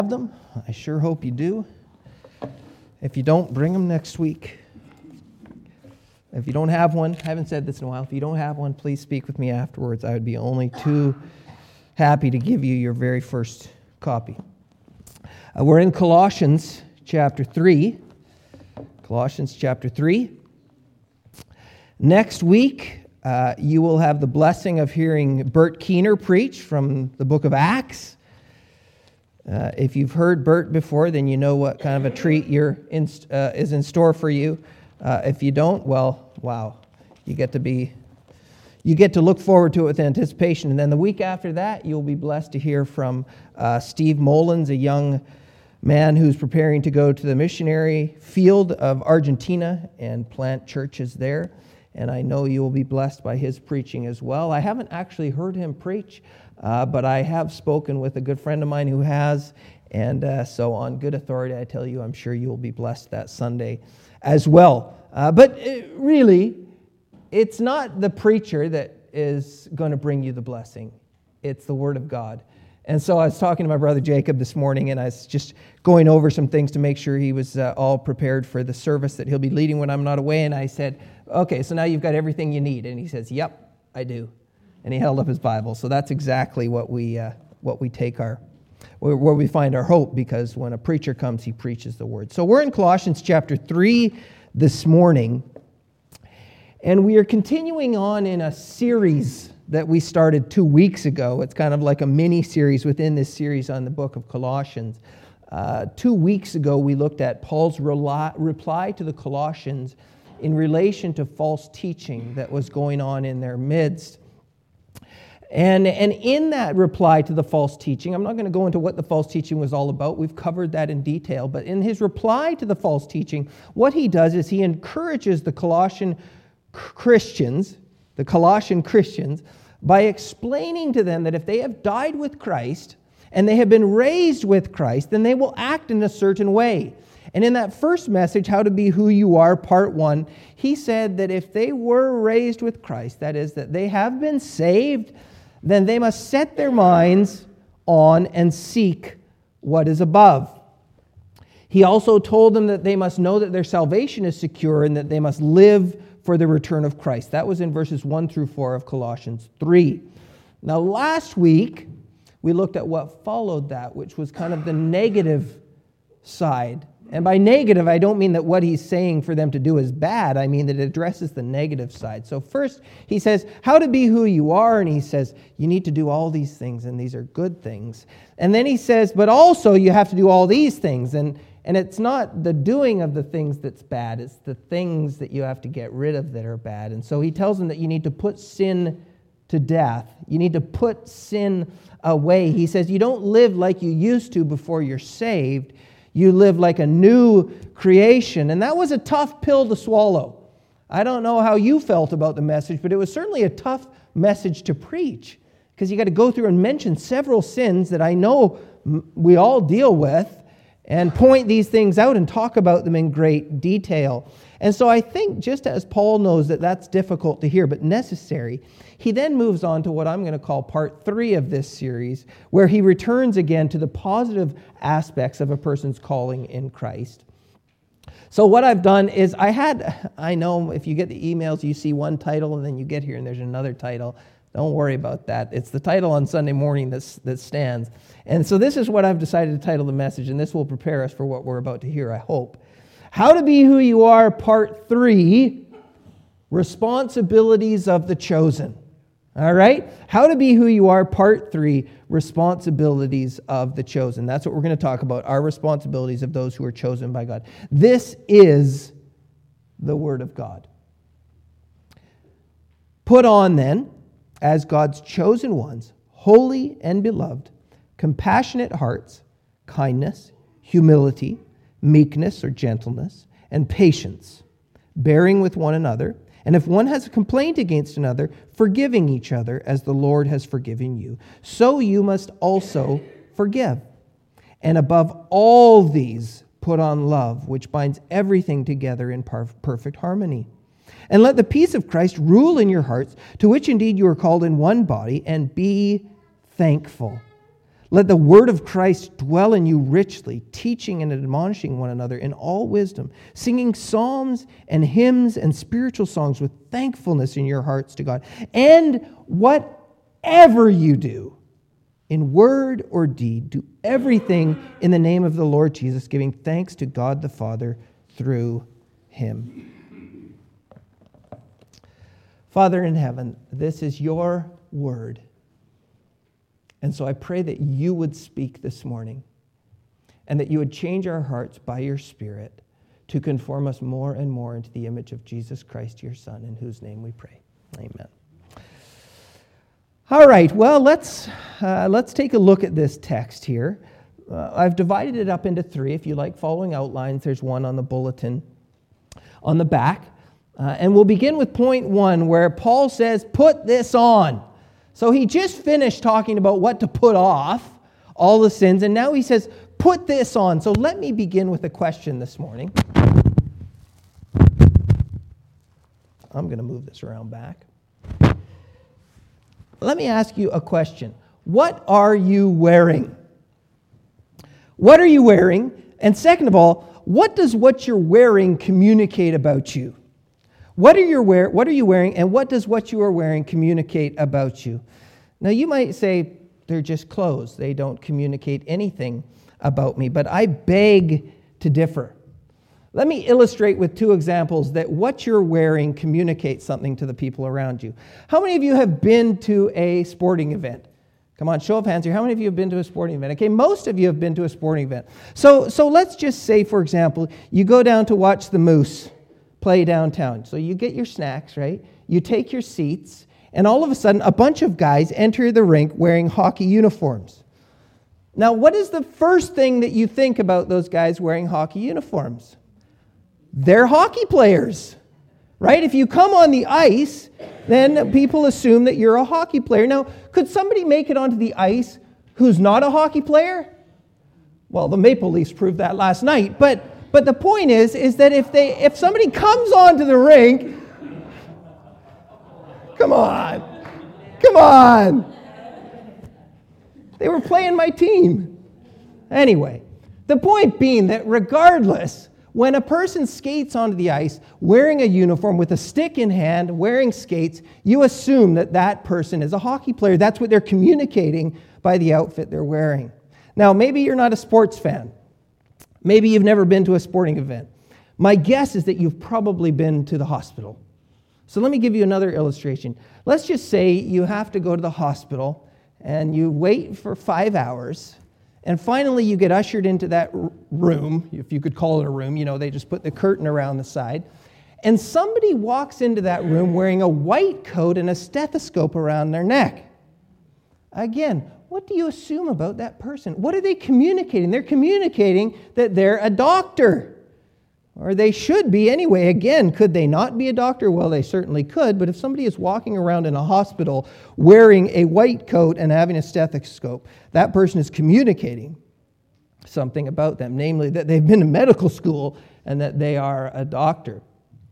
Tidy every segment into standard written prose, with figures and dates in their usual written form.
them. I sure hope you do. If you don't, bring them next week. If you don't have one, I haven't said this in a while, if you don't have one, please speak with me afterwards. I would be only too happy to give you your very first copy. We're in Colossians chapter 3. Colossians chapter 3. Next week, you will have the blessing of hearing Bert Keener preach from the book of Acts. If you've heard Bert before, then you know what kind of a treat is in store for you. If you don't, well, wow. You get to look forward to it with anticipation. And then the week after that, you'll be blessed to hear from Steve Mullins, a young man who's preparing to go to the missionary field of Argentina and plant churches there. And I know you will be blessed by his preaching as well. I haven't actually heard him preach, but I have spoken with a good friend of mine who has. And so on good authority, I tell you, I'm sure you will be blessed that Sunday as well. But really, it's not the preacher that is going to bring you the blessing. It's the Word of God. And so I was talking to my brother Jacob this morning, and I was just going over some things to make sure he was all prepared for the service that he'll be leading when I'm not away. And I said, okay, so now you've got everything you need. And he says, yep, I do. And he held up his Bible. So that's exactly what we take where we find our hope, because when a preacher comes, he preaches the Word. So we're in Colossians chapter 3 this morning, and we are continuing on in a series that we started 2 weeks ago. It's kind of like a mini-series within this series on the book of Colossians. 2 weeks ago, we looked at Paul's reply to the Colossians in relation to false teaching that was going on in their midst. And in that reply to the false teaching, I'm not going to go into what the false teaching was all about. We've covered that in detail. But in his reply to the false teaching, what he does is he encourages the Colossian Christians, by explaining to them that if they have died with Christ and they have been raised with Christ, then they will act in a certain way. And in that first message, How to Be Who You Are, part 1, he said that if they were raised with Christ, that is, that they have been saved, then they must set their minds on and seek what is above. He also told them that they must know that their salvation is secure and that they must live for the return of Christ. That was in verses 1 through 4 of Colossians 3. Now, last week, we looked at what followed that, which was kind of the negative side. And by negative, I don't mean that what he's saying for them to do is bad. I mean that it addresses the negative side. So first, he says, how to be who you are. And he says, you need to do all these things, and these are good things. And then he says, but also you have to do all these things. And it's not the doing of the things that's bad. It's the things that you have to get rid of that are bad. And so he tells them that you need to put sin to death. You need to put sin away. He says you don't live like you used to before you're saved. You live like a new creation. And that was a tough pill to swallow. I don't know how you felt about the message, but it was certainly a tough message to preach, because you got to go through and mention several sins that I know we all deal with, and point these things out and talk about them in great detail. And so I think, just as Paul knows that that's difficult to hear but necessary, he then moves on to what I'm going to call part 3 of this series, where he returns again to the positive aspects of a person's calling in Christ. So what I've done is I know if you get the emails, you see one title and then you get here and there's another title. Don't worry about that. It's the title on Sunday morning that stands. And so this is what I've decided to title the message, and this will prepare us for what we're about to hear, I hope. How to Be Who You Are, Part 3, Responsibilities of the Chosen. All right? How to Be Who You Are, Part 3, Responsibilities of the Chosen. That's what we're going to talk about, our responsibilities of those who are chosen by God. This is the Word of God. Put on, then, as God's chosen ones, holy and beloved, compassionate hearts, kindness, humility, meekness or gentleness, and patience, bearing with one another, and if one has a complaint against another, forgiving each other as the Lord has forgiven you. So you must also forgive. And above all these, put on love, which binds everything together in perfect harmony. And let the peace of Christ rule in your hearts, to which indeed you are called in one body, and be thankful. Let the word of Christ dwell in you richly, teaching and admonishing one another in all wisdom, singing psalms and hymns and spiritual songs with thankfulness in your hearts to God. And whatever you do, in word or deed, do everything in the name of the Lord Jesus, giving thanks to God the Father through him. Father in heaven, this is your word. And so I pray that you would speak this morning and that you would change our hearts by your Spirit to conform us more and more into the image of Jesus Christ, your Son, in whose name we pray. Amen. All right, well, let's take a look at this text here. I've divided it up into three. If you like following outlines, there's one on the bulletin on the back. And we'll begin with point 1, where Paul says, put this on. So he just finished talking about what to put off, all the sins, and now he says, put this on. So let me begin with a question this morning. I'm going to move this around back. Let me ask you a question. What are you wearing? What are you wearing? And second of all, what does what you're wearing communicate about you? What are you wearing, and what does what you are wearing communicate about you? Now, you might say, they're just clothes. They don't communicate anything about me, but I beg to differ. Let me illustrate with 2 examples that what you're wearing communicates something to the people around you. How many of you have been to a sporting event? Come on, show of hands here. How many of you have been to a sporting event? Okay, most of you have been to a sporting event. So let's just say, for example, you go down to watch the Moose play downtown. So you get your snacks, right? You take your seats, and all of a sudden, a bunch of guys enter the rink wearing hockey uniforms. Now, what is the first thing that you think about those guys wearing hockey uniforms? They're hockey players, right? If you come on the ice, then people assume that you're a hockey player. Now, could somebody make it onto the ice who's not a hockey player? Well, the Maple Leafs proved that last night, but the point is that if somebody comes onto the rink, come on. They were playing my team. Anyway, the point being that regardless, when a person skates onto the ice wearing a uniform with a stick in hand, wearing skates, you assume that that person is a hockey player. That's what they're communicating by the outfit they're wearing. Now, maybe you're not a sports fan. Maybe you've never been to a sporting event. My guess is that you've probably been to the hospital. So let me give you another illustration. Let's just say you have to go to the hospital and you wait for 5 hours, and finally you get ushered into that room, if you could call it a room. You know, they just put the curtain around the side. And somebody walks into that room wearing a white coat and a stethoscope around their neck. Again, what do you assume about that person? What are they communicating? They're communicating that they're a doctor. Or they should be anyway. Again, could they not be a doctor? Well, they certainly could. But if somebody is walking around in a hospital wearing a white coat and having a stethoscope, that person is communicating something about them, namely that they've been to medical school and that they are a doctor.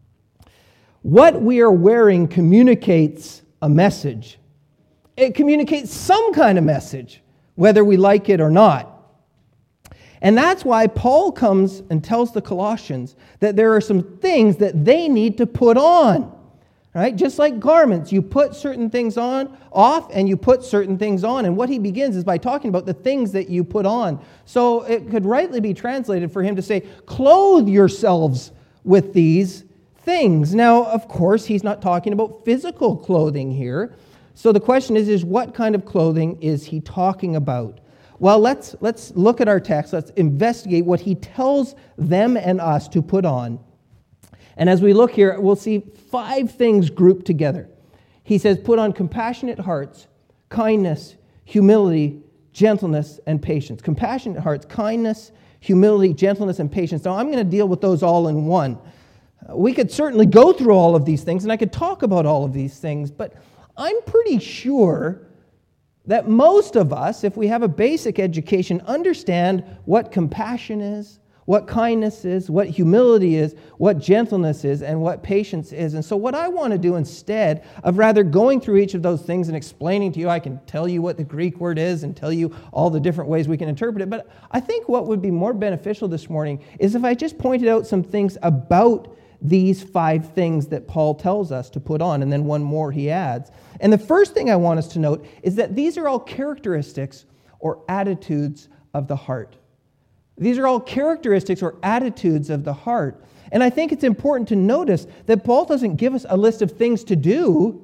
What we are wearing communicates a message. It communicates some kind of message, whether we like it or not. And that's why Paul comes and tells the Colossians that there are some things that they need to put on. Right? Just like garments, you put certain things off and you put certain things on. And what he begins is by talking about the things that you put on. So it could rightly be translated for him to say, clothe yourselves with these things. Now, of course, he's not talking about physical clothing here. So the question is what kind of clothing is he talking about? Well, let's look at our text. Let's investigate what he tells them and us to put on. And as we look here, we'll see 5 things grouped together. He says, put on compassionate hearts, kindness, humility, gentleness, and patience. Compassionate hearts, kindness, humility, gentleness, and patience. Now, I'm going to deal with those all in one. We could certainly go through all of these things, and I could talk about all of these things, but I'm pretty sure that most of us, if we have a basic education, understand what compassion is, what kindness is, what humility is, what gentleness is, and what patience is. And so what I want to do instead of rather going through each of those things and explaining to you, I can tell you what the Greek word is and tell you all the different ways we can interpret it. But I think what would be more beneficial this morning is if I just pointed out some things about these 5 things that Paul tells us to put on, and then one more he adds. And the first thing I want us to note is that these are all characteristics or attitudes of the heart. These are all characteristics or attitudes of the heart. And I think it's important to notice that Paul doesn't give us a list of things to do.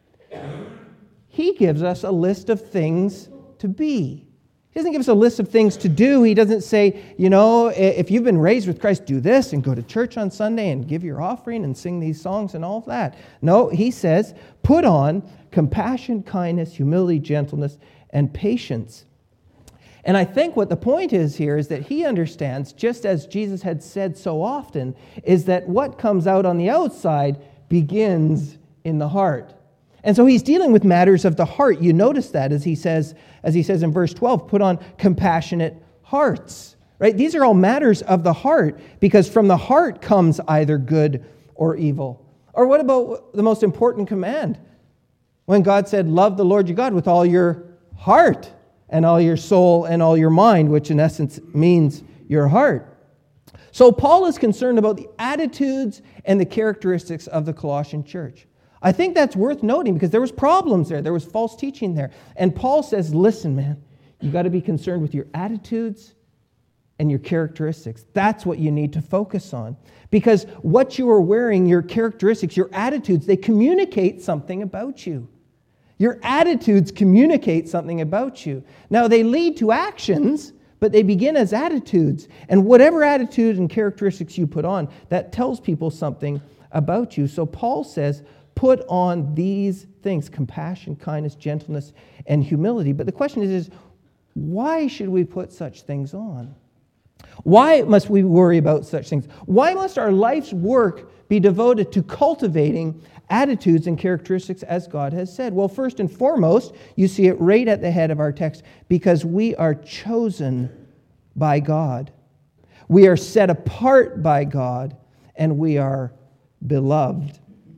He gives us a list of things to be. He doesn't give us a list of things to do. He doesn't say, if you've been raised with Christ, do this and go to church on Sunday and give your offering and sing these songs and all of that. No, he says, put on compassion, kindness, humility, gentleness, and patience. And I think what the point is here is that he understands, just as Jesus had said so often, is that what comes out on the outside begins in the heart. And so he's dealing with matters of the heart. You notice that as he says in verse 12, put on compassionate hearts. Right? These are all matters of the heart, because from the heart comes either good or evil. Or what about the most important command? When God said, love the Lord your God with all your heart and all your soul and all your mind, which in essence means your heart. So Paul is concerned about the attitudes and the characteristics of the Colossian church. I think that's worth noting because there was problems there. There was false teaching there. And Paul says, listen, man, you got to be concerned with your attitudes and your characteristics. That's what you need to focus on. Because what you are wearing, your characteristics, your attitudes, they communicate something about you. Your attitudes communicate something about you. Now, they lead to actions, but they begin as attitudes. And whatever attitude and characteristics you put on, that tells people something about you. So Paul says, put on these things, compassion, kindness, gentleness, and humility. But the question is why should we put such things on? Why must we worry about such things? Why must our life's work be devoted to cultivating attitudes and characteristics as God has said? Well, first and foremost, you see it right at the head of our text, because we are chosen by God. We are set apart by God, and we are beloved.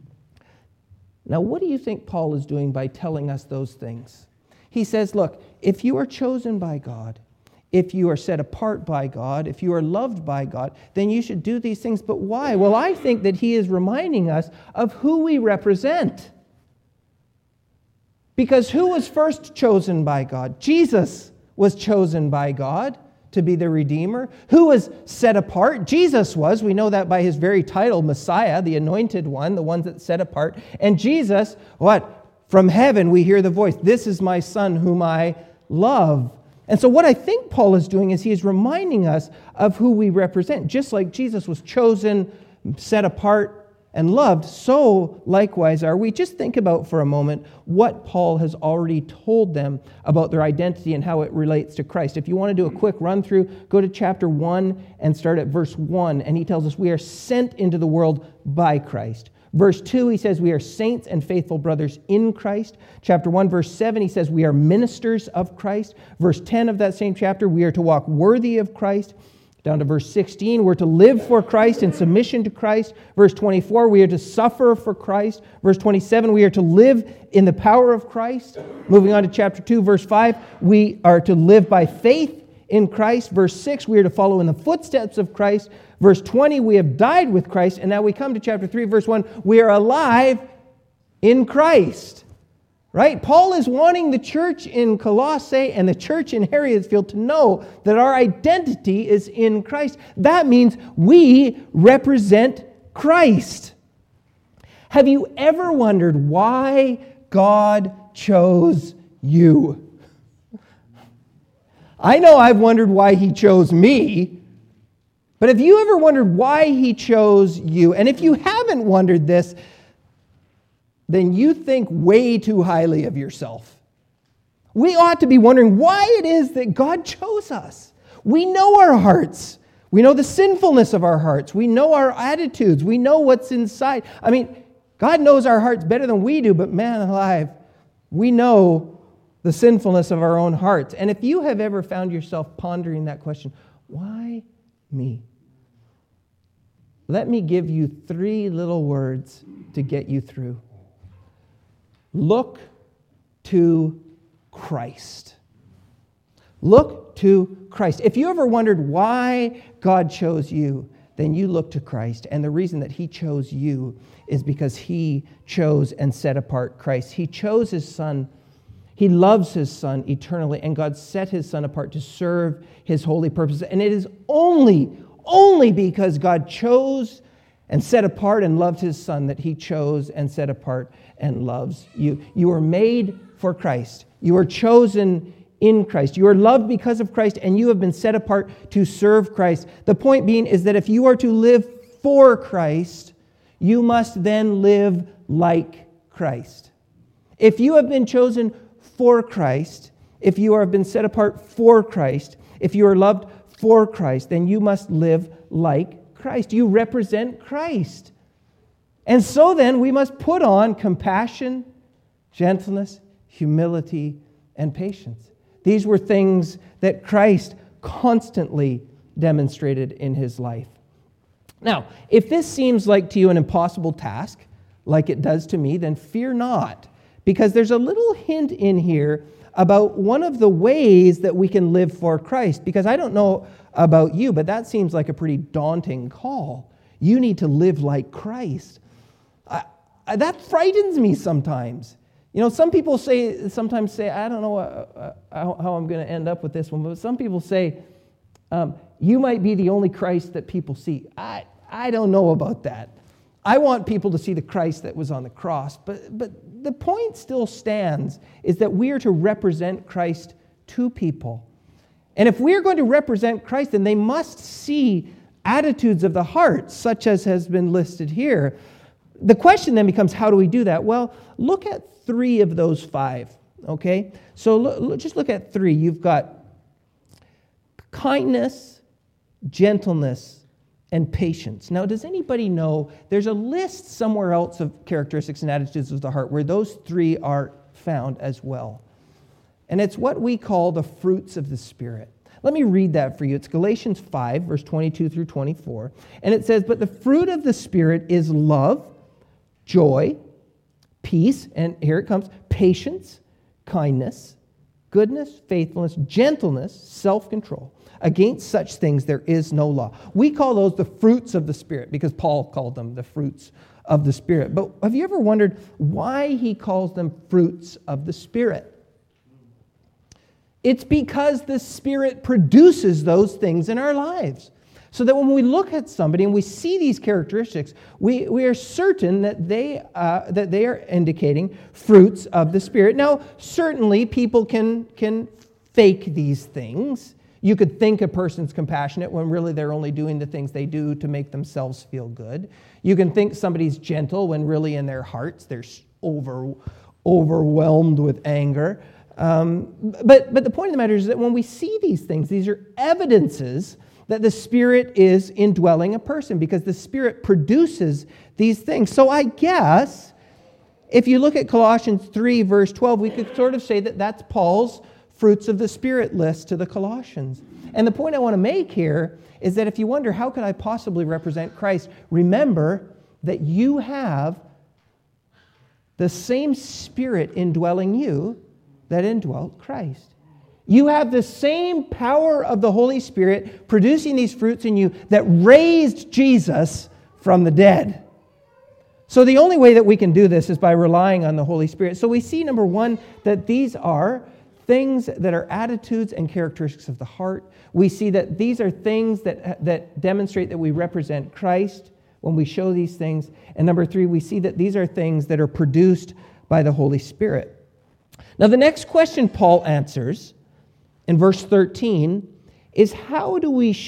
Now, what do you think Paul is doing by telling us those things? He says, look, if you are chosen by God, if you are set apart by God, if you are loved by God, then you should do these things. But why? Well, I think that he is reminding us of who we represent. Because who was first chosen by God? Jesus was chosen by God to be the Redeemer. Who was set apart? Jesus was. We know that by his very title, Messiah, the anointed one, the one that's set apart. And Jesus, what? From heaven we hear the voice, this is my Son whom I love. And so what I think Paul is doing is he is reminding us of who we represent. Just like Jesus was chosen, set apart, and loved, so likewise are we. Just think about for a moment what Paul has already told them about their identity and how it relates to Christ. If you want to do a quick run through, go to chapter 1 and start at verse 1. And he tells us we are sent into the world by Christ. Verse 2, he says we are saints and faithful brothers in Christ. Chapter 1, verse 7, he says we are ministers of Christ. Verse 10 of that same chapter, we are to walk worthy of Christ. Down to verse 16, we're to live for Christ in submission to Christ. Verse 24, we are to suffer for Christ. Verse 27, we are to live in the power of Christ. Moving on to chapter 2, verse 5, we are to live by faith in Christ. Verse 6, we are to follow in the footsteps of Christ. Verse 20, we have died with Christ. And now we come to chapter 3, verse 1, we are alive in Christ. Right? Paul is wanting the church in Colossae and the church in Harrietsfield to know that our identity is in Christ. That means we represent Christ. Have you ever wondered why God chose you? I know I've wondered why he chose me, but have you ever wondered why he chose you? And if you haven't wondered this, then you think way too highly of yourself. We ought to be wondering why it is that God chose us. We know our hearts. We know the sinfulness of our hearts. We know our attitudes. We know what's inside. I mean, God knows our hearts better than we do, but man alive, we know the sinfulness of our own hearts. And if you have ever found yourself pondering that question, why me? let me give you 3 little words to get you through. Look to Christ. Look to Christ. If you ever wondered why God chose you, then you look to Christ. And the reason that he chose you is because he chose and set apart Christ. He chose his Son. He loves his Son eternally, and God set his Son apart to serve his holy purposes. And it is only because God chose and set apart and loved his Son that he chose and set apart and loves you. You are made for Christ. You are chosen in Christ. You are loved because of Christ, and you have been set apart to serve Christ. The point being is that if you are to live for Christ, you must then live like Christ. If you have been chosen for Christ, if you have been set apart for Christ, if you are loved for Christ, then you must live like Christ. You represent Christ. And so then we must put on compassion, gentleness, humility, and patience. These were things that Christ constantly demonstrated in his life. Now, if this seems like to you an impossible task, like it does to me, then fear not, because there's a little hint in here about one of the ways that we can live for Christ. Because I don't know about you, but that seems like a pretty daunting call. You need to live like Christ. That frightens me sometimes. You know, some people sometimes say, I don't know how I'm going to end up with this one, but some people say, you might be the only Christ that people see. I don't know about that. I want people to see the Christ that was on the cross, but the point still stands, is that we are to represent Christ to people. And if we are going to represent Christ, then they must see attitudes of the heart, such as has been listed here. The question then becomes, how do we do that? Well, look at 3 of those 5, okay? So just look at 3. You've got kindness, gentleness, and patience. Now, does anybody know, there's a list somewhere else of characteristics and attitudes of the heart where those 3 are found as well. And it's what we call the fruits of the Spirit. Let me read that for you. It's Galatians 5, verse 22 through 24. And it says, but the fruit of the Spirit is love, joy, peace, and here it comes, patience, kindness, goodness, faithfulness, gentleness, self-control. Against such things there is no law. We call those the fruits of the Spirit because Paul called them the fruits of the Spirit. But have you ever wondered why he calls them fruits of the Spirit? It's because the Spirit produces those things in our lives. So that when we look at somebody and we see these characteristics, we are certain that they are indicating fruits of the Spirit. Now, certainly people can fake these things. You could think a person's compassionate when really they're only doing the things they do to make themselves feel good. You can think somebody's gentle when really in their hearts they're overwhelmed with anger. But the point of the matter is that when we see these things, these are evidences that the Spirit is indwelling a person because the Spirit produces these things. So I guess if you look at Colossians 3, verse 12, we could sort of say that that's Paul's fruits of the Spirit list to the Colossians. And the point I want to make here is that if you wonder, how could I possibly represent Christ? Remember that you have the same Spirit indwelling you that indwelt Christ. You have the same power of the Holy Spirit producing these fruits in you that raised Jesus from the dead. So the only way that we can do this is by relying on the Holy Spirit. So we see, number 1, that these are things that are attitudes and characteristics of the heart. We see that these are things that demonstrate that we represent Christ when we show these things. And number 3, we see that these are things that are produced by the Holy Spirit. Now the next question Paul answers in verse 13 is, how do we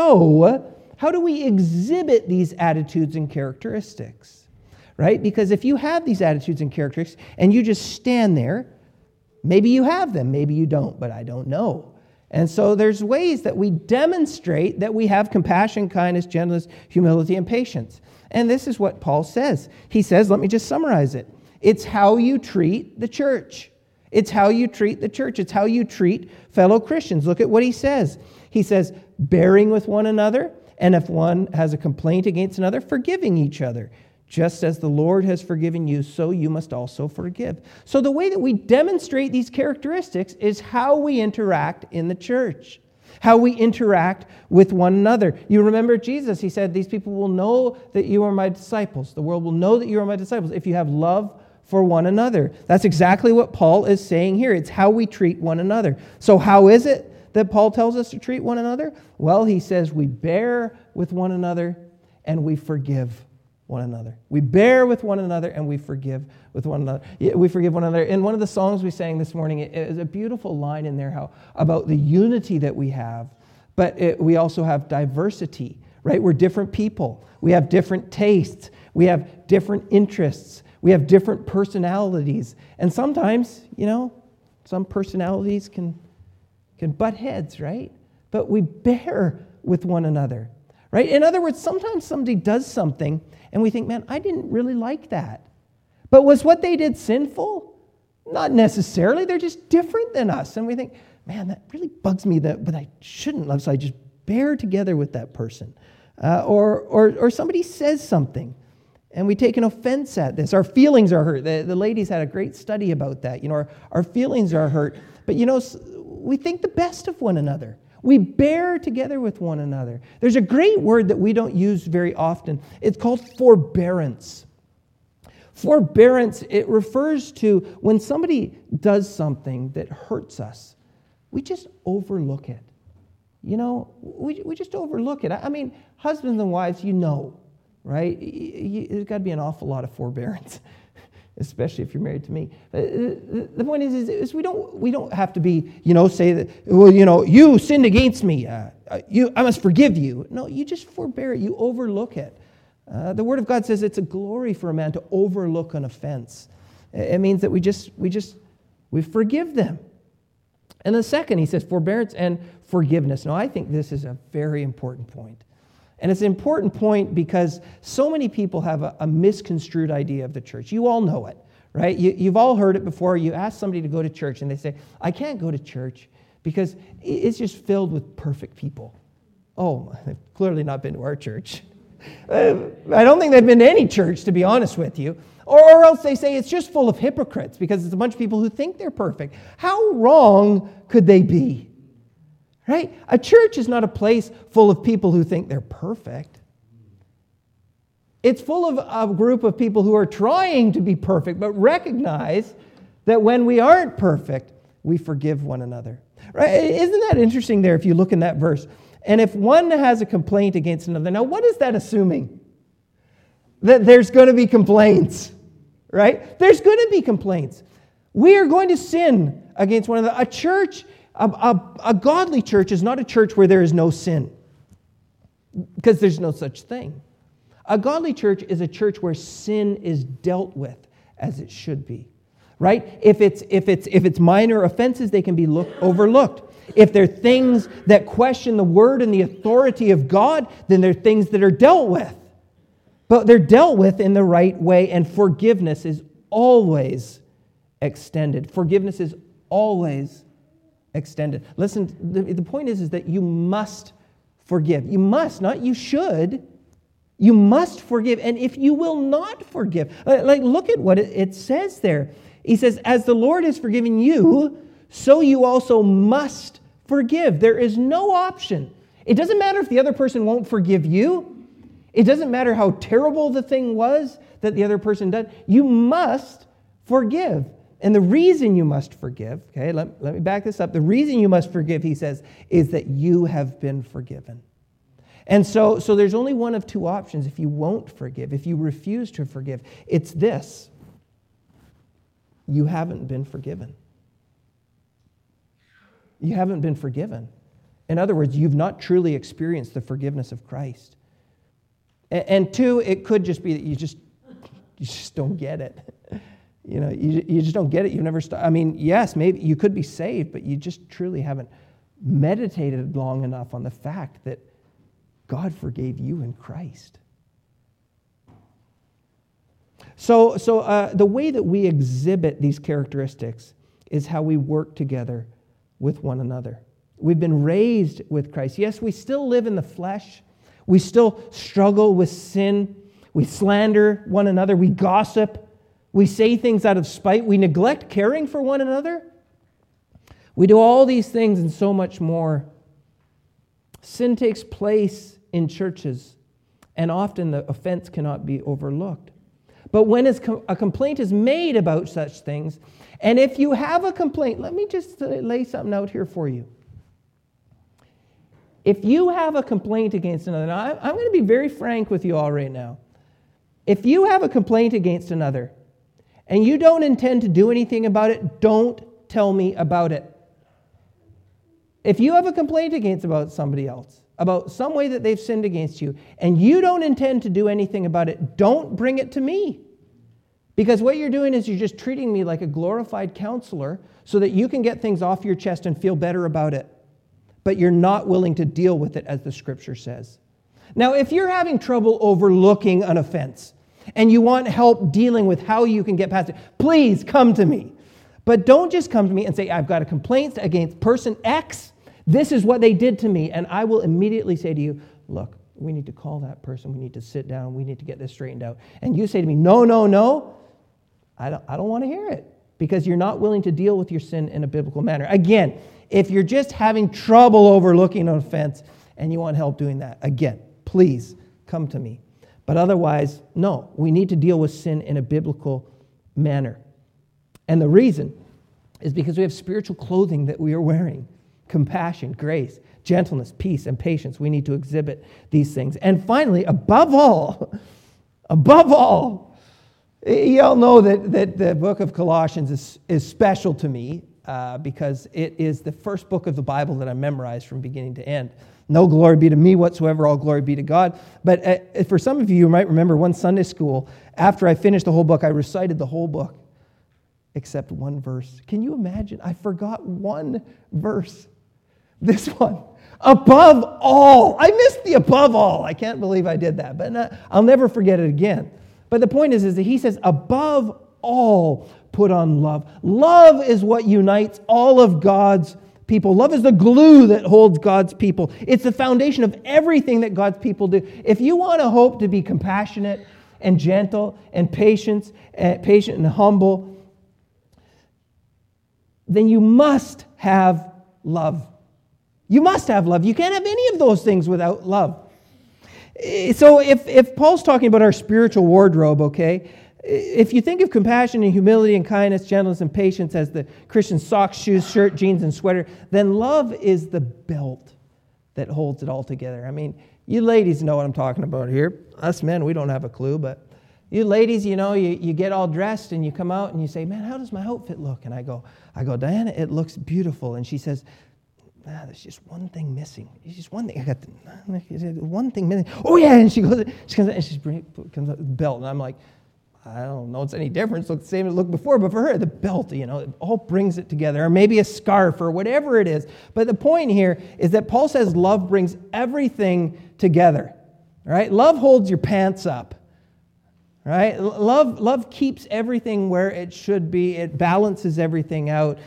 exhibit these attitudes and characteristics? Right? Because if you have these attitudes and characteristics and you just stand there, maybe you have them, maybe you don't, but I don't know. And so there's ways that we demonstrate that we have compassion, kindness, gentleness, humility, and patience. And this is what Paul says. He says, let me just summarize it. It's how you treat the church. It's how you treat the church. It's how you treat fellow Christians. Look at what he says. He says, bearing with one another, And if one has a complaint against another, forgiving each other. Just as the Lord has forgiven you, so you must also forgive. So the way that we demonstrate these characteristics is how we interact in the church, how we interact with one another. You remember Jesus, he said, these people will know that you are my disciples. The world will know that you are my disciples if you have love for one another. That's exactly what Paul is saying here. It's how we treat one another. So how is it that Paul tells us to treat one another? Well, he says we bear with one another and we forgive one another. We bear with one another and we forgive with one another. We forgive one another. In one of the songs we sang this morning, it is a beautiful line in there about the unity that we have, but we also have diversity, right? We're different people. We have different tastes. We have different interests. We have different personalities. And sometimes, some personalities can butt heads, right? But we bear with one another, right? In other words, sometimes somebody does something and we think, man, I didn't really like that. But was what they did sinful? Not necessarily. They're just different than us. And we think, man, that really bugs me, but I shouldn't love, so I just bear together with that person. Or somebody says something and we take an offense at this. Our feelings are hurt. The ladies had a great study about that. Our feelings are hurt. But we think the best of one another. We bear together with one another. There's a great word that we don't use very often. It's called forbearance. Forbearance, it refers to when somebody does something that hurts us, we just overlook it. We just overlook it. I mean, husbands and wives, right? There's got to be an awful lot of forbearance, especially if you're married to me. The point is we don't have to be, say that, well, you sinned against me. I must forgive you. No, you just forbear it. You overlook it. The Word of God says it's a glory for a man to overlook an offense. It means that we forgive them. And the second, he says, forbearance and forgiveness. Now, I think this is a very important point. And it's an important point because so many people have a misconstrued idea of the church. You all know it, right? You've all heard it before. You ask somebody to go to church and they say, I can't go to church because it's just filled with perfect people. Oh, they've clearly not been to our church. I don't think they've been to any church, to be honest with you. Or else they say it's just full of hypocrites because it's a bunch of people who think they're perfect. How wrong could they be? Right? A church is not a place full of people who think they're perfect. It's full of a group of people who are trying to be perfect, but recognize that when we aren't perfect, we forgive one another. Right? Isn't that interesting there if you look in that verse? And if one has a complaint against another, now what is that assuming? That there's going to be complaints, right? There's going to be complaints. We are going to sin against one another. A church, a godly church is not a church where there is no sin, because there's no such thing. A godly church is a church where sin is dealt with as it should be, right? If it's minor offenses, they can be overlooked. If they're things that question the word and the authority of God, then they're things that are dealt with. But they're dealt with in the right way, and forgiveness is always extended. Forgiveness is always extended. Listen, the point is that you must forgive. You must, not you should. You must forgive. And if you will not forgive, look at what it says there. He says, as the Lord has forgiven you, so you also must forgive. There is no option. It doesn't matter if the other person won't forgive you. It doesn't matter how terrible the thing was that the other person did. You must forgive. And the reason you must forgive, okay, let me back this up. The reason you must forgive, he says, is that you have been forgiven. And so there's only one of two options if you won't forgive, if you refuse to forgive. It's this: you haven't been forgiven. You haven't been forgiven. In other words, you've not truly experienced the forgiveness of Christ. And two, it could just be that you just don't get it. You just don't get it. You've never yes, maybe you could be saved, but you just truly haven't meditated long enough on the fact that God forgave you in Christ. So the way that we exhibit these characteristics is how we work together with one another. We've been raised with Christ. Yes, we still live in the flesh. We still struggle with sin. We slander one another. We gossip. We say things out of spite. We neglect caring for one another. We do all these things and so much more. Sin takes place in churches, and often the offense cannot be overlooked. But when a complaint is made about such things, and if you have a complaint, let me just lay something out here for you. If you have a complaint against another, now I'm going to be very frank with you all right now. If you have a complaint against another, and you don't intend to do anything about it, don't tell me about it. If you have a complaint about somebody else, about some way that they've sinned against you, and you don't intend to do anything about it, don't bring it to me. Because what you're doing is you're just treating me like a glorified counselor so that you can get things off your chest and feel better about it. But you're not willing to deal with it as the Scripture says. Now, if you're having trouble overlooking an offense and you want help dealing with how you can get past it, please come to me. But don't just come to me and say, I've got a complaint against person X. This is what they did to me. And I will immediately say to you, look, we need to call that person. We need to sit down. We need to get this straightened out. And you say to me, no. I don't want to hear it because you're not willing to deal with your sin in a biblical manner. Again, if you're just having trouble overlooking an offense and you want help doing that, again, please come to me. But otherwise, no, we need to deal with sin in a biblical manner. And the reason is because we have spiritual clothing that we are wearing. Compassion, grace, gentleness, peace, and patience. We need to exhibit these things. And finally, above all, you all know that the book of Colossians is special to me because it is the first book of the Bible that I memorized from beginning to end. No glory be to me whatsoever, all glory be to God. But for some of you might remember one Sunday school, after I finished the whole book, I recited the whole book except one verse. Can you imagine? I forgot one verse. This one. Above all. I missed the above all. I can't believe I did that, but I'll never forget it again. But the point is that he says, above all, put on love. Love is what unites all of God's people. Love is the glue that holds God's people. It's the foundation of everything that God's people do. If you want to hope to be compassionate and gentle and patient and humble, then you must have love. You must have love. You can't have any of those things without love. So if Paul's talking about our spiritual wardrobe, okay, if you think of compassion and humility and kindness, gentleness and patience as the Christian socks, shoes, shirt, jeans, and sweater, then love is the belt that holds it all together. I mean, you ladies know what I'm talking about here. Us men, we don't have a clue, but you ladies, you know, you get all dressed and you come out and you say, man, how does my outfit look? And I go, Diana, it looks beautiful. And she says, there's just one thing missing. It's just one thing. I got one thing missing. Oh yeah, and she comes out and she comes out with the belt, and I'm like, I don't know, it's any different. It looks the same as it looked before, but for her, the belt, you know, it all brings it together, or maybe a scarf or whatever it is. But the point here is that Paul says love brings everything together. Right? Love holds your pants up. Right? Love keeps everything where it should be. It balances everything out.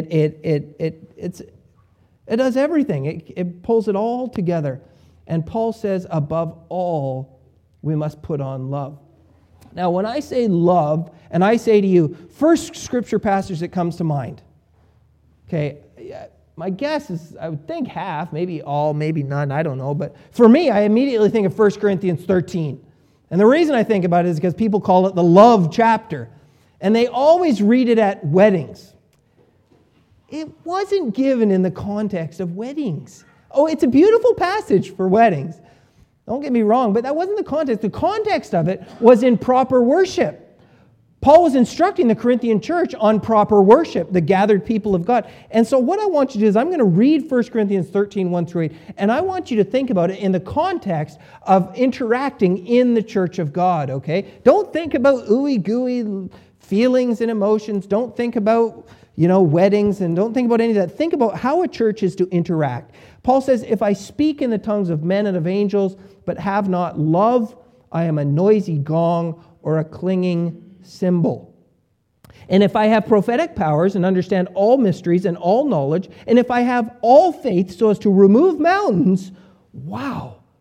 It does everything. It pulls it all together. And Paul says, above all, we must put on love. Now, when I say love, and I say to you, first scripture passage that comes to mind, okay, my guess is, I would think half, maybe all, maybe none, I don't know. But for me, I immediately think of 1 Corinthians 13. And the reason I think about it is because people call it the love chapter. And they always read it at weddings. It wasn't given in the context of weddings. Oh, it's a beautiful passage for weddings. Don't get me wrong, but that wasn't the context. The context of it was in proper worship. Paul was instructing the Corinthian church on proper worship, the gathered people of God. And so what I want you to do is I'm going to read 1 Corinthians 13, 1 through 8, and I want you to think about it in the context of interacting in the church of God, okay? Don't think about ooey-gooey feelings and emotions. Don't think about weddings, and don't think about any of that. Think about how a church is to interact. Paul says, if I speak in the tongues of men and of angels, but have not love, I am a noisy gong or a clanging cymbal. And if I have prophetic powers and understand all mysteries and all knowledge, and if I have all faith so as to remove mountains, wow,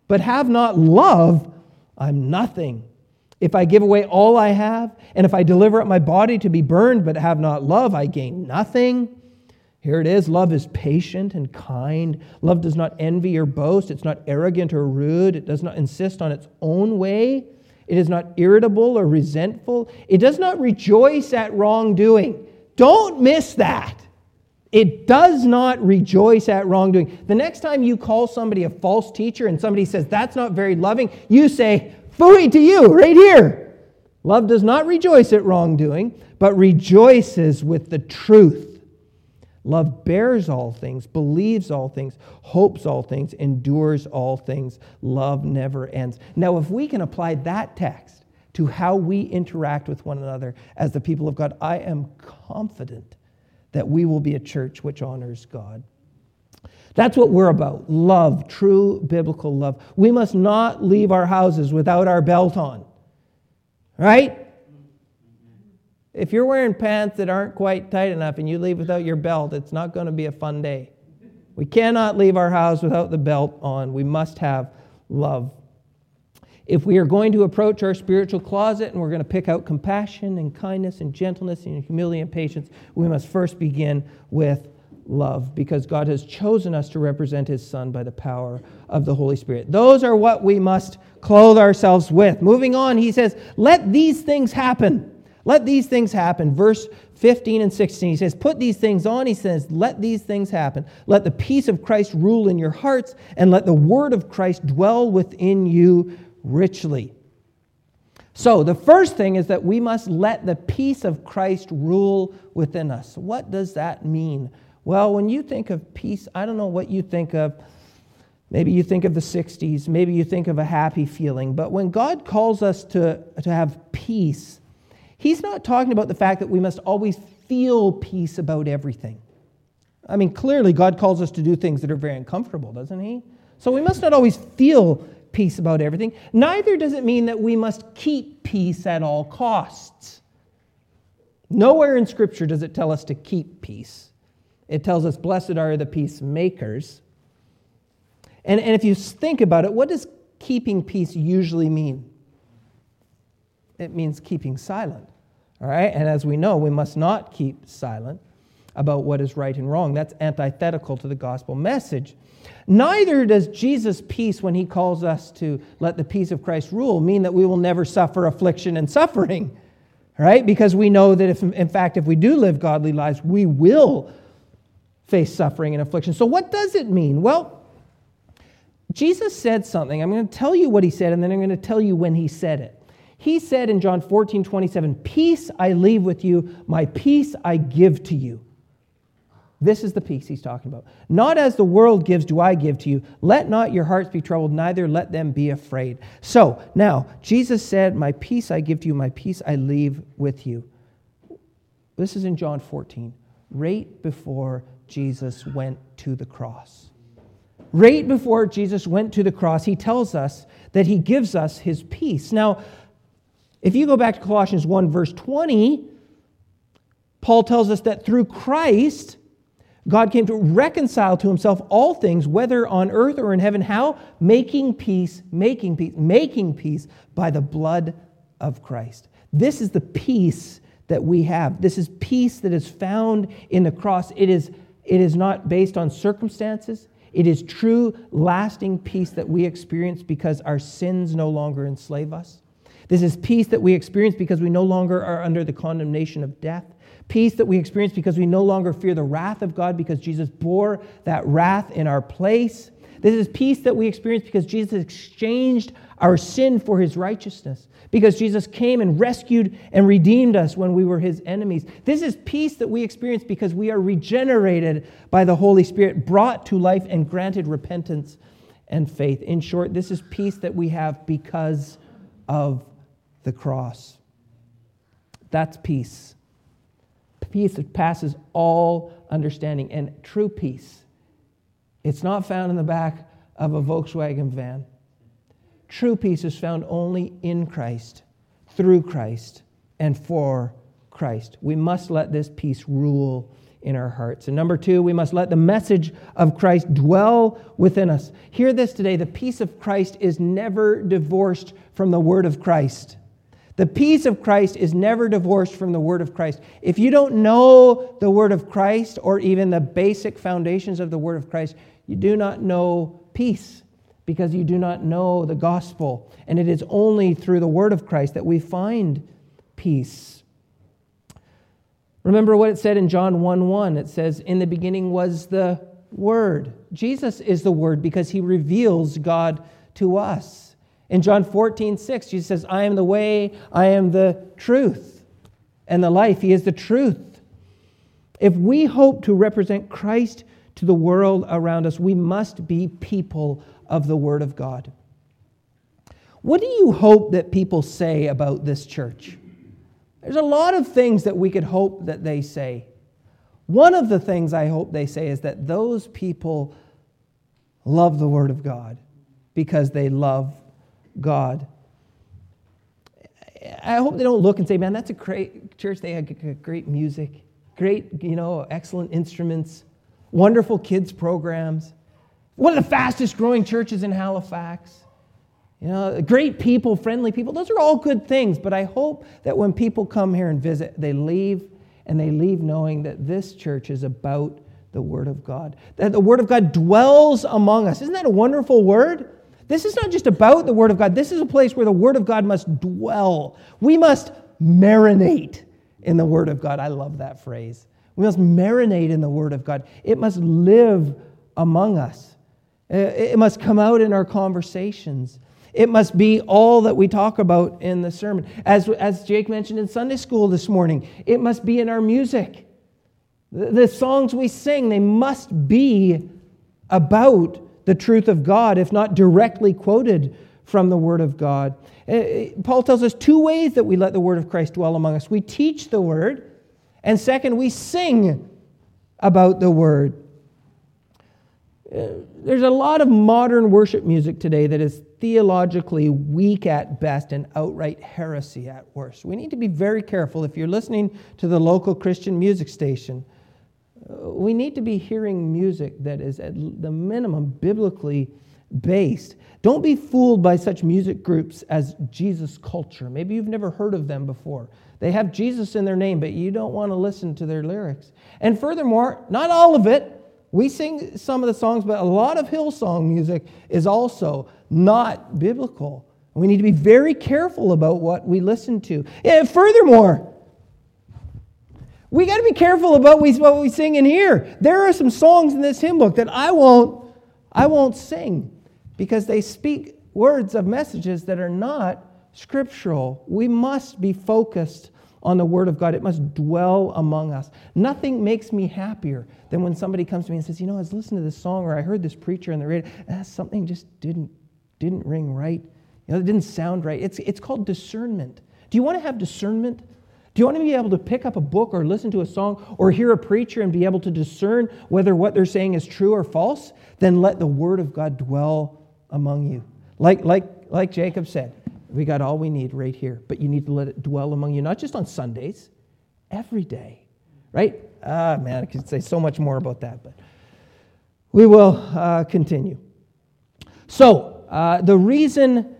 but have not love, I'm nothing. If I give away all I have, and if I deliver up my body to be burned, but have not love, I gain nothing. Here it is. Love is patient and kind. Love does not envy or boast. It's not arrogant or rude. It does not insist on its own way. It is not irritable or resentful. It does not rejoice at wrongdoing. Don't miss that. It does not rejoice at wrongdoing. The next time you call somebody a false teacher and somebody says, that's not very loving, you say, phooey to you, right here. Love does not rejoice at wrongdoing, but rejoices with the truth. Love bears all things, believes all things, hopes all things, endures all things. Love never ends. Now, if we can apply that text to how we interact with one another as the people of God, I am confident that we will be a church which honors God. That's what we're about. Love, true biblical love. We must not leave our houses without our belt on. Right? If you're wearing pants that aren't quite tight enough and you leave without your belt, it's not going to be a fun day. We cannot leave our house without the belt on. We must have love. If we are going to approach our spiritual closet and we're going to pick out compassion and kindness and gentleness and humility and patience, we must first begin with love, because God has chosen us to represent His Son by the power of the Holy Spirit. Those are what we must clothe ourselves with. Moving on, he says, let these things happen. Let these things happen. Verse 15 and 16, he says, put these things on. He says, let these things happen. Let the peace of Christ rule in your hearts, and let the word of Christ dwell within you richly. So the first thing is that we must let the peace of Christ rule within us. What does that mean? Well, when you think of peace, I don't know what you think of. Maybe you think of the 60s. Maybe you think of a happy feeling. But when God calls us to have peace, He's not talking about the fact that we must always feel peace about everything. I mean, clearly God calls us to do things that are very uncomfortable, doesn't He? So we must not always feel peace about everything. Neither does it mean that we must keep peace at all costs. Nowhere in Scripture does it tell us to keep peace. It tells us, blessed are the peacemakers. And if you think about it, what does keeping peace usually mean? It means keeping silent. All right? And as we know, we must not keep silent about what is right and wrong. That's antithetical to the gospel message. Neither does Jesus' peace, when He calls us to let the peace of Christ rule, mean that we will never suffer affliction and suffering. All right? Because we know that if we do live godly lives, we will face suffering and affliction. So what does it mean? Well, Jesus said something. I'm going to tell you what He said, and then I'm going to tell you when He said it. He said in John 14:27, peace I leave with you, my peace I give to you. This is the peace He's talking about. Not as the world gives do I give to you. Let not your hearts be troubled, neither let them be afraid. So, now, Jesus said, my peace I give to you, my peace I leave with you. This is in John 14, right before Jesus went to the cross. Right before Jesus went to the cross, He tells us that He gives us His peace. Now, if you go back to Colossians 1, verse 20, Paul tells us that through Christ, God came to reconcile to Himself all things, whether on earth or in heaven. How? Making peace by the blood of Christ. This is the peace that we have. This is peace that is found in the cross. It is not based on circumstances. It is true, lasting peace that we experience because our sins no longer enslave us. This is peace that we experience because we no longer are under the condemnation of death. Peace that we experience because we no longer fear the wrath of God because Jesus bore that wrath in our place. This is peace that we experience because Jesus exchanged our sin for His righteousness, because Jesus came and rescued and redeemed us when we were His enemies. This is peace that we experience because we are regenerated by the Holy Spirit, brought to life and granted repentance and faith. In short, this is peace that we have because of the cross. That's peace. Peace that passes all understanding. And true peace, it's not found in the back of a Volkswagen van. True peace is found only in Christ, through Christ, and for Christ. We must let this peace rule in our hearts. And number 2, we must let the message of Christ dwell within us. Hear this today. The peace of Christ is never divorced from the word of Christ. The peace of Christ is never divorced from the word of Christ. If you don't know the word of Christ or even the basic foundations of the word of Christ, you do not know peace because you do not know the gospel. And it is only through the word of Christ that we find peace. Remember what it said in John 1:1. It says, in the beginning was the Word. Jesus is the Word because He reveals God to us. In John 14:6, Jesus says, I am the way, I am the truth, and the life. He is the truth. If we hope to represent Christ to the world around us, we must be people of the Word of God. What do you hope that people say about this church? There's a lot of things that we could hope that they say. One of the things I hope they say is that those people love the Word of God because they love God. I hope they don't look and say, man, that's a great church. They have great music, great, excellent instruments, wonderful kids programs, one of the fastest growing churches in Halifax. Great people, friendly people. Those are all good things. But I hope that when people come here and visit, they leave knowing that this church is about the Word of God. That the Word of God dwells among us. Isn't that a wonderful word? This is not just about the Word of God. This is a place where the Word of God must dwell. We must marinate in the Word of God. I love that phrase. We must marinate in the Word of God. It must live among us. It must come out in our conversations. It must be all that we talk about in the sermon. As Jake mentioned in Sunday school this morning, it must be in our music. The songs we sing, they must be about the truth of God, if not directly quoted from the Word of God. Paul tells us 2 ways that we let the Word of Christ dwell among us. We teach the Word, and second, we sing about the Word. There's a lot of modern worship music today that is theologically weak at best and outright heresy at worst. We need to be very careful. If you're listening to the local Christian music station, we need to be hearing music that is at the minimum biblically based. Don't be fooled by such music groups as Jesus Culture. Maybe you've never heard of them before. They have Jesus in their name, but you don't want to listen to their lyrics. And furthermore, not all of it. We sing some of the songs, but a lot of Hillsong music is also not biblical. We need to be very careful about what we listen to. And furthermore, we got to be careful about what we sing in here. There are some songs in this hymn book that I won't sing because they speak words of messages that are not scriptural. We must be focused on the Word of God. It must dwell among us. Nothing makes me happier than when somebody comes to me and says, I was listening to this song, or I heard this preacher on the radio, something just didn't ring right. It didn't sound right. It's called discernment. Do you want to have discernment? Do you want to be able to pick up a book or listen to a song or hear a preacher and be able to discern whether what they're saying is true or false? Then let the Word of God dwell among you. Like Jacob said, we got all we need right here, but you need to let it dwell among you, not just on Sundays, every day, right? Man, I could say so much more about that, but we will continue. So, the reason,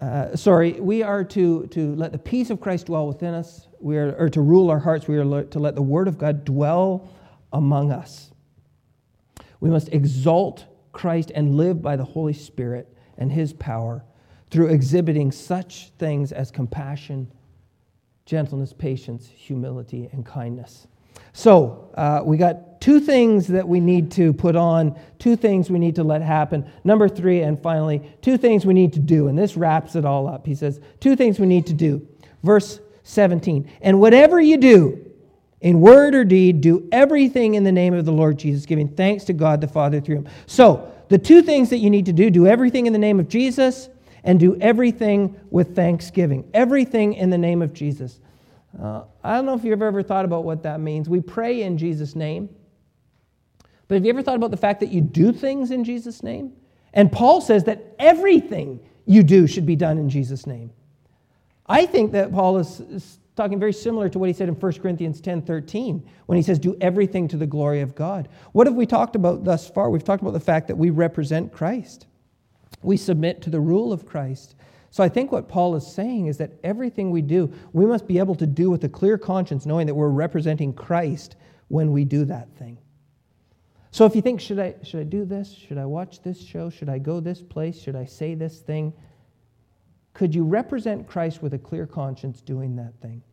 we are to let the peace of Christ dwell within us. We are to rule our hearts. We are to let the Word of God dwell among us. We must exalt Christ and live by the Holy Spirit and His power through exhibiting such things as compassion, gentleness, patience, humility, and kindness. So, we got 2 things that we need to put on, 2 things we need to let happen. Number 3, and finally, 2 things we need to do. And this wraps it all up. He says, 2 things we need to do. Verse 17, and whatever you do, in word or deed, do everything in the name of the Lord Jesus, giving thanks to God the Father through Him. So, the 2 things that you need to do everything in the name of Jesus, and do everything with thanksgiving. Everything in the name of Jesus. I don't know if you've ever thought about what that means. We pray in Jesus' name. But have you ever thought about the fact that you do things in Jesus' name? And Paul says that everything you do should be done in Jesus' name. I think that Paul is talking very similar to what he said in 1 Corinthians 10:13 when he says, do everything to the glory of God. What have we talked about thus far? We've talked about the fact that we represent Christ. We submit to the rule of Christ. So I think what Paul is saying is that everything we do, we must be able to do with a clear conscience, knowing that we're representing Christ when we do that thing. So if you think, should I do this? Should I watch this show? Should I go this place? Should I say this thing? Could you represent Christ with a clear conscience doing that thing?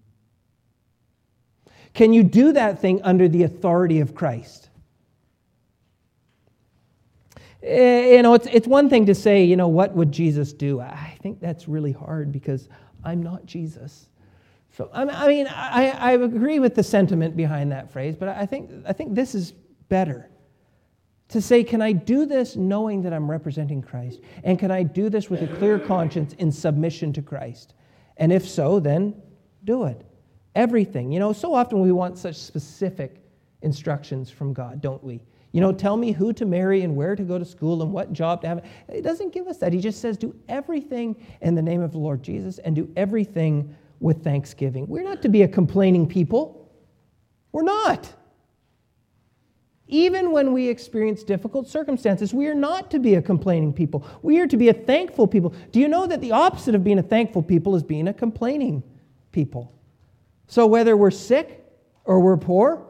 Can you do that thing under the authority of Christ? It's one thing to say, what would Jesus do? I think that's really hard because I'm not Jesus. So I agree with the sentiment behind that phrase, but I think this is better. To say, can I do this knowing that I'm representing Christ? And can I do this with a clear conscience in submission to Christ? And if so, then do it. Everything. So often we want such specific instructions from God, don't we? Tell me who to marry and where to go to school and what job to have. It doesn't give us that. He just says, do everything in the name of the Lord Jesus and do everything with thanksgiving. We're not to be a complaining people. We're not. Even when we experience difficult circumstances, we are not to be a complaining people. We are to be a thankful people. Do you know that the opposite of being a thankful people is being a complaining people? So whether we're sick or we're poor,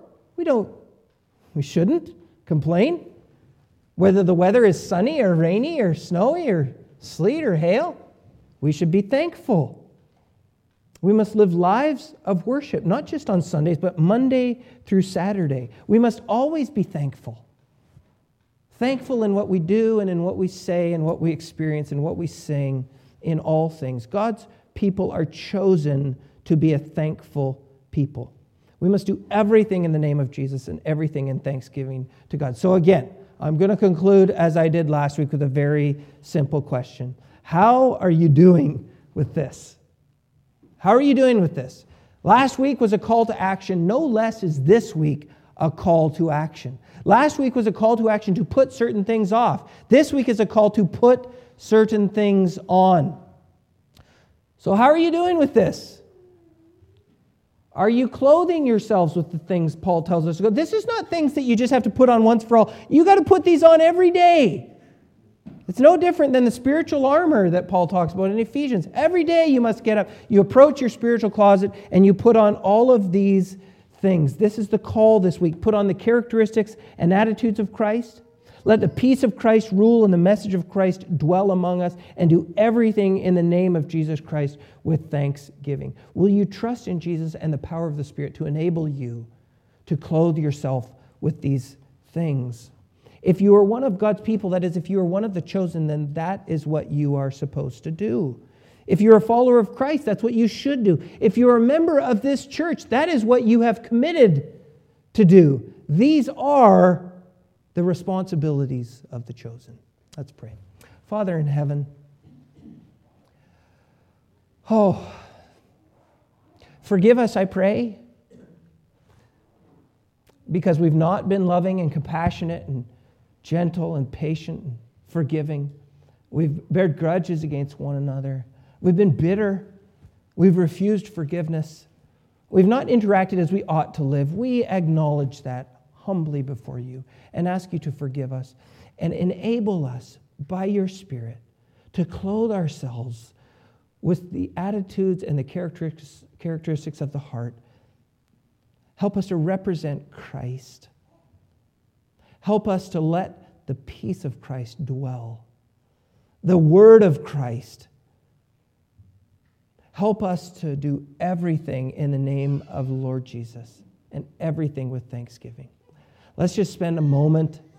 we shouldn't complain. Whether the weather is sunny or rainy or snowy or sleet or hail, we should be thankful. We must live lives of worship, not just on Sundays, but Monday through Saturday. We must always be thankful. Thankful in what we do and in what we say and what we experience and what we sing in all things. God's people are chosen to be a thankful people. We must do everything in the name of Jesus and everything in thanksgiving to God. So again, I'm going to conclude as I did last week with a very simple question. How are you doing with this? How are you doing with this? Last week was a call to action. No less is this week a call to action. Last week was a call to action to put certain things off. This week is a call to put certain things on. So how are you doing with this? Are you clothing yourselves with the things Paul tells us to go? This is not things that you just have to put on once for all. You got to put these on every day. It's no different than the spiritual armor that Paul talks about in Ephesians. Every day you must get up, you approach your spiritual closet, and you put on all of these things. This is the call this week. Put on the characteristics and attitudes of Christ. Let the peace of Christ rule and the message of Christ dwell among us, and do everything in the name of Jesus Christ with thanksgiving. Will you trust in Jesus and the power of the Spirit to enable you to clothe yourself with these things? If you are one of God's people, that is, if you are one of the chosen, then that is what you are supposed to do. If you're a follower of Christ, that's what you should do. If you're a member of this church, that is what you have committed to do. These are the responsibilities of the chosen. Let's pray. Father in heaven, forgive us, I pray, because we've not been loving and compassionate and gentle and patient and forgiving. We've bared grudges against one another. We've been bitter. We've refused forgiveness. We've not interacted as we ought to live. We acknowledge that humbly before you and ask you to forgive us and enable us by your Spirit to clothe ourselves with the attitudes and the characteristics of the heart. Help us to represent Christ. Help us to let the peace of Christ dwell. The word of Christ. Help us to do everything in the name of the Lord Jesus and everything with thanksgiving. Let's just spend a moment